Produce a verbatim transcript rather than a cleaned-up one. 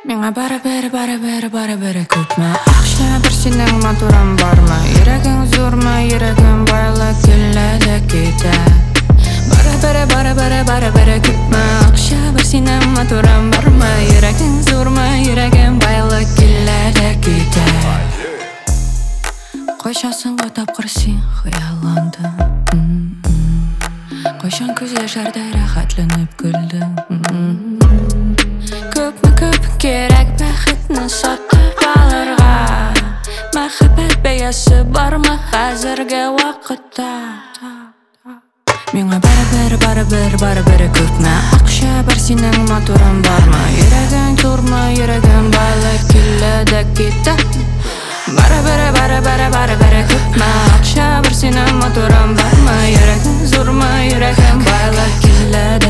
Миңа бары-бары, бары-бары, бары-бары күпме ақша, бір сенің матурың бармы? Йөрәгең зурмы, йөрәгең байлы келеді кетә. Бары-бары, бары-бары, бары-бары күпме ақша, бір сенің матурың бармы? Йөрәгең зурмы, йөрәгең байлы келеді кетә. Қойшасын ғой тапқыр сен хыялландың. Қойшан көз яшардай рахатланып күлдің. Күпме көп керек бақытны сатып алырға? Махаббат бәясы бармы қазіргі уақытта? Миңа бары-бары, бары-бары, бары-бары күпме ақша, бір сенің матурың бармы? Йөрәгең зурмы, йөрәгең байлы келеді кетә. Бары-бары, бары-бары, бары-бары күпме ақша, бір сенің матурың бармы? Йөрәгең зурмы, йөрәгең байлы келеді